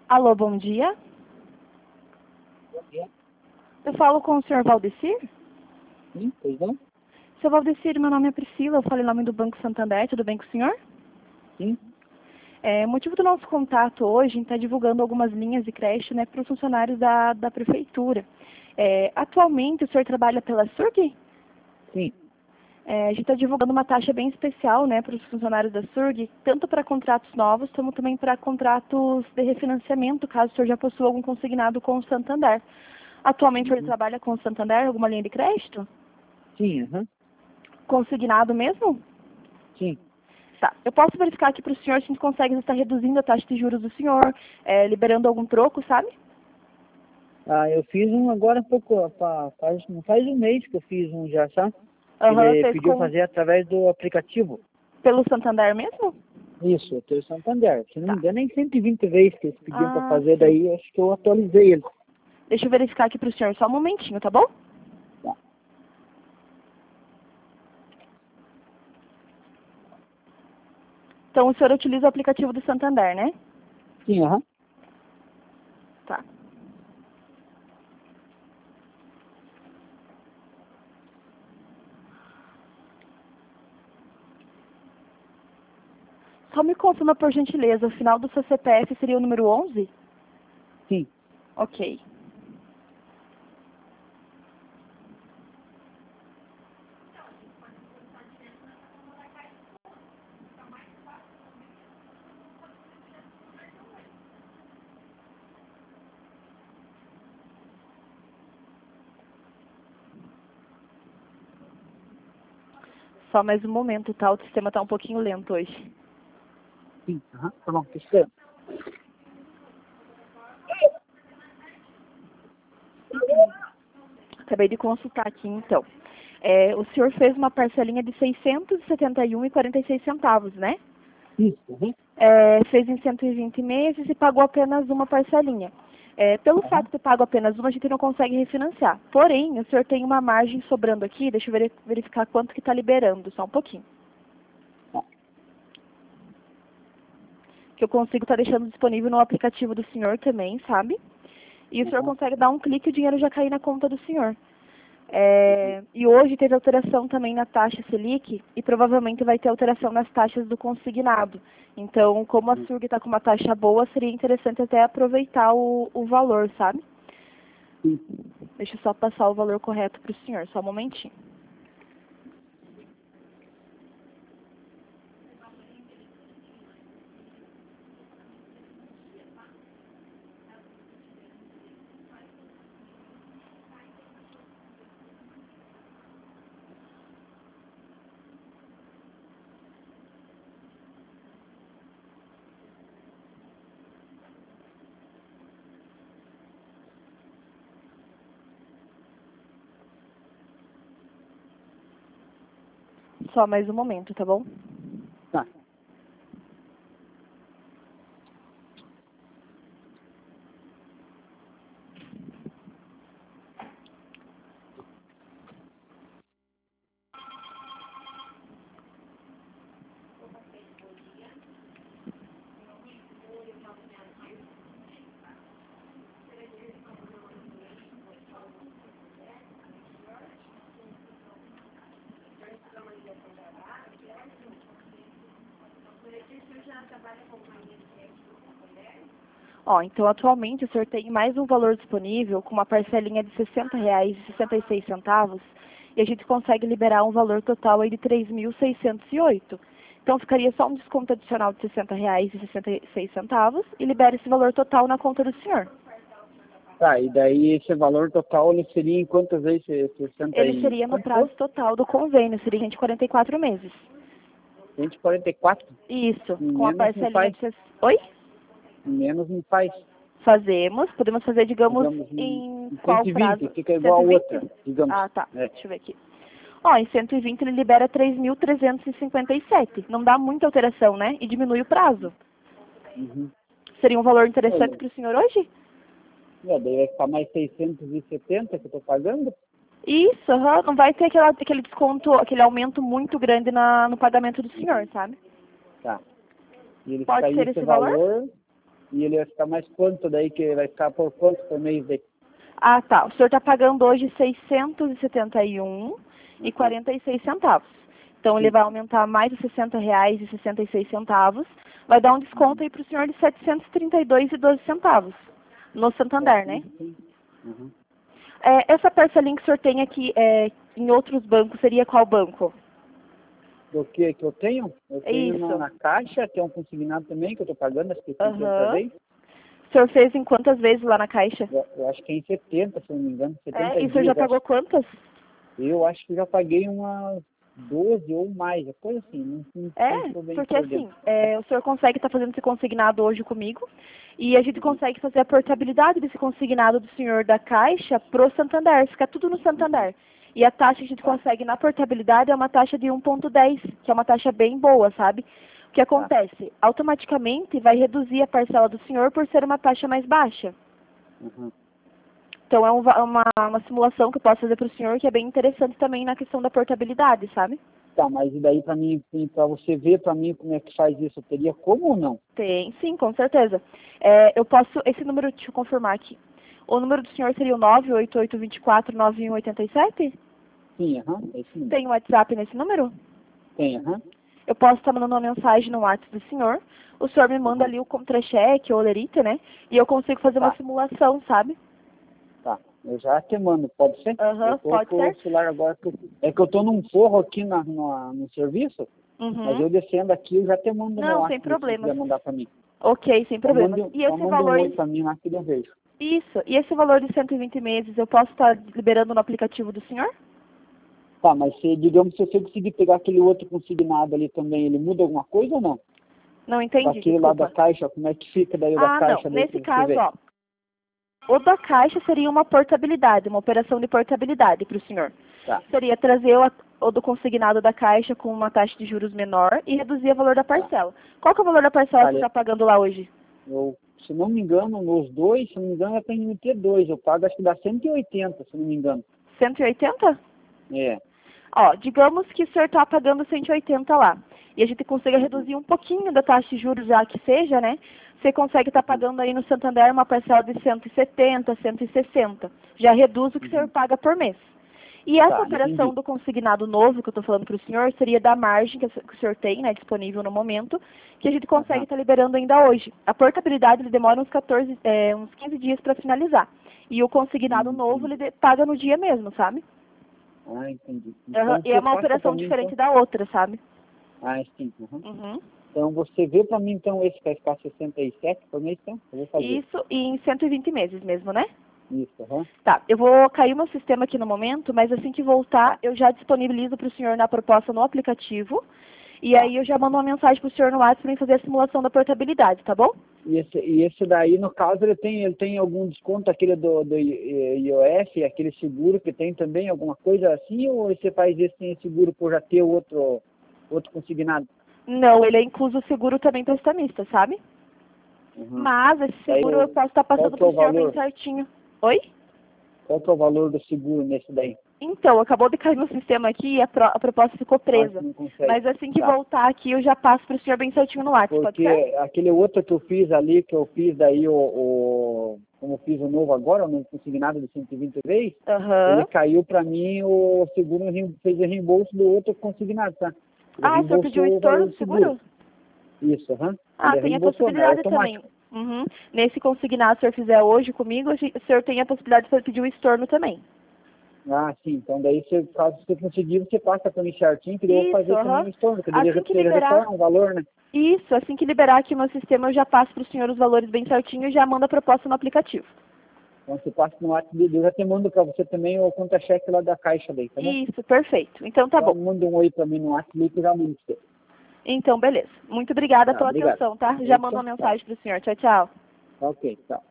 Alô, bom dia. Bom dia. Eu falo com o senhor Valdecir? Sim, pois não? Seu Valdecir, meu nome é Priscila, eu falo em nome do Banco Santander, tudo bem com o senhor? Sim. O motivo do nosso contato hoje está divulgando algumas linhas de crédito, né, para os funcionários da prefeitura. Atualmente, o senhor trabalha pela SURG? Sim. A gente está divulgando uma taxa bem especial, né, para os funcionários da SURG, tanto para contratos novos, como também para contratos de refinanciamento, caso o senhor já possua algum consignado com o Santander. Atualmente, o senhor trabalha com o Santander, alguma linha de crédito? Sim, aham. Consignado mesmo? Sim. Tá. Eu posso verificar aqui para o senhor se a gente consegue estar reduzindo a taxa de juros do senhor, liberando algum troco, sabe? Eu fiz um agora há pouco, não faz um mês que eu fiz um já, sabe? Aham, Ele fez pediu fazer através do aplicativo. pelo Santander mesmo? Isso, eu tenho Santander. Se não Tá. me engano, é em 120 vezes que eles pediam para fazer, Sim. daí acho que eu atualizei ele. Deixa eu verificar aqui para o senhor só um momentinho, tá bom? Tá. Então, o senhor utiliza o aplicativo do Santander, né? Sim, aham. Tá. Só me confirma, por gentileza, o final do seu CPF seria o número 11? Sim. Ok. Só mais um momento, tá? O sistema tá um pouquinho lento hoje. Sim, aham. Tá bom, tô esperando. Acabei de consultar aqui, então. O senhor fez uma parcelinha de R$ 671,46, né? Isso, aham. Fez em 120 meses e pagou apenas uma parcelinha. Pelo fato Aham. de ter pago apenas uma, a gente não consegue refinanciar. Porém, o senhor tem uma margem sobrando aqui, deixa eu verificar quanto que está liberando, só um pouquinho. Tá. Que eu consigo estar deixando disponível no aplicativo do senhor também, sabe? E o senhor Aham. consegue dar um clique e o dinheiro já cair na conta do senhor. E hoje teve alteração também na taxa Selic e provavelmente vai ter alteração nas taxas do consignado. Então, como a SURG está com uma taxa boa, seria interessante até aproveitar o valor, sabe? Sim. Deixa eu só passar o valor correto para o senhor, só um momentinho. Só mais um momento, tá bom? Tá. Então atualmente o senhor tem mais um valor disponível com uma parcelinha de R$ 60,66 e a gente consegue liberar um valor total aí de 3.608. Então ficaria só um desconto adicional de R$ 60,66 e libera esse valor total na conta do senhor. Tá, e daí esse valor total ele seria em quantas vezes? 60 Ele e seria no quanto? prazo total do convênio, seria de 44 meses. 144? Isso, com a Menos não parcelinha faz. de... Oi? Menos não faz. Podemos fazer, digamos, Digamos, em em qual 120, prazo? fica igual a 120? outra, digamos. Ah, tá. É. Deixa eu ver aqui. Em 120 ele libera 3.357. Não dá muita alteração, né? E diminui o prazo. Uhum. Seria um valor interessante Olha, para o senhor hoje? daí vai ficar mais 670 que eu estou pagando? Isso, não vai ter aquele desconto, aquele aumento muito grande no pagamento do senhor, sabe? Tá. E ele Pode ficaria ser esse esse valor? valor, E ele vai ficar mais quanto daí, que vai ficar por quanto por mês daí? Ah, tá. O senhor está pagando hoje R$ 671,46. Então, ele vai aumentar mais de R$ 60,66. Vai dar um desconto aí para o senhor de R$ 732,12. No Santander, né? Uhum. Essa parcelinha que o senhor tem aqui em outros bancos, seria qual banco? Do que eu tenho? Eu tenho Isso. na Caixa, que é um consignado também, que eu estou pagando, acho que 50 vezes. O senhor fez em quantas vezes lá na Caixa? Eu acho que é em 70, se não me engano. 70 E o senhor já dias, pagou quantas? Eu acho que já paguei umas 12 ou mais, coisa assim. Não estou bem Porque por assim, dentro. o senhor consegue estar fazendo esse consignado hoje comigo e a gente consegue fazer a portabilidade desse consignado do senhor da Caixa pro Santander, fica tudo no Santander. E a taxa que a gente consegue na portabilidade é uma taxa de 1,10, que é uma taxa bem boa, sabe? O que acontece? Automaticamente vai reduzir a parcela do senhor por ser uma taxa mais baixa. Uhum. Então é uma simulação que eu posso fazer para o senhor que é bem interessante também na questão da portabilidade, sabe? Tá, mas e daí para mim, para você ver para mim como é que faz isso, teria como ou não? Tem, sim, com certeza. Eu posso, esse número, deixa eu confirmar aqui. O número do senhor seria o 988249187? Sim, esse número. Tem um WhatsApp nesse número? Tem, Eu posso estar mandando uma mensagem no WhatsApp do senhor. O senhor me manda ali o contra-cheque ou lerite, né? E eu consigo fazer uma simulação, sabe? Tá, eu já te mando, pode ser? Eu tô Pode com ser. o celular agora, é que eu tô num forro aqui no serviço, mas eu descendo aqui, eu já te mando no Não, WhatsApp, sem problema. se quiser mandar para mim. Ok, sem problema. E esse manda valor... um oi para mim lá que eu vejo. Isso. E esse valor de 120 meses, eu posso estar liberando no aplicativo do senhor? Tá, mas digamos, se você conseguir pegar aquele outro consignado ali também, ele muda alguma coisa ou não? Não entendi, Daquele lá da Caixa, como é que fica daí o da Caixa? Não. Daí Nesse caso, ó, o da Caixa seria uma portabilidade, uma operação de portabilidade para o senhor. Tá. Seria trazer o do consignado da Caixa com uma taxa de juros menor e reduzir o valor da parcela. Qual que é o valor da parcela que você está pagando lá hoje? Se não me engano, nos dois, se não me engano, eu tenho que ter dois. Eu pago, acho que dá 180, se não me engano. 180? É. Ó, digamos que o senhor está pagando 180 lá. E a gente consiga reduzir um pouquinho da taxa de juros já que seja, né? Você consegue estar pagando aí no Santander uma parcela de 170, 160. Já reduz o que o senhor paga por mês. E essa operação do consignado novo que eu estou falando para o senhor seria da margem que o senhor tem, né, disponível no momento, que a gente consegue estar liberando ainda hoje. A portabilidade ele demora uns 15 dias para finalizar. E o consignado novo ele paga no dia mesmo, sabe? Entendi. Então, e é uma operação diferente da outra, sabe? Sim. Então você vê para mim, então, esse vai ficar 67 por mês, então? Eu vou fazer. Isso, e em 120 meses mesmo, né? Isso, Tá, eu vou cair o meu sistema aqui no momento, mas assim que voltar, eu já disponibilizo para o senhor na proposta no aplicativo. E aí eu já mando uma mensagem para o senhor no WhatsApp para fazer a simulação da portabilidade, tá bom? E esse daí, no caso, ele tem algum desconto, aquele do IOF, aquele seguro que tem também, alguma coisa assim, ou você faz esse sem seguro por já ter outro consignado? Não, ele é incluso o seguro também prestamista, sabe? Mas esse seguro eu posso estar passando para o senhor bem certinho. Oi? Qual que é o valor do seguro nesse daí? Então, acabou de cair no sistema aqui e a proposta ficou presa. Mas assim que voltar aqui, eu já passo para o senhor bem certinho no WhatsApp, pode ser? Porque aquele outro que eu fiz ali, que eu fiz daí como eu fiz o novo agora, no consignado de 120 vezes, ele caiu para mim, o seguro fez o reembolso do outro consignado, tá? O senhor pediu o estorno do seguro? Isso, tem a possibilidade também. Nesse consignado, se o senhor fizer hoje comigo, o senhor tem a possibilidade de pedir o estorno também. Sim. Então daí, caso você conseguir, você passa para mim certinho, que eu vou fazer também o estorno, que assim que liberar, retorna o valor, né? Isso, assim que liberar aqui o meu sistema, eu já passo para o senhor os valores bem certinho e já mando a proposta no aplicativo. Então você passa no WhatsApp, eu já te mando para você também o contra-cheque lá da Caixa daí, tá bom? Isso, perfeito. Então tá bom. Manda um oi para mim no WhatsApp que eu já mando pra você. Então, beleza. Muito obrigada pela atenção, tá? Já mando uma mensagem para o senhor. Tchau, tchau. Ok, tchau.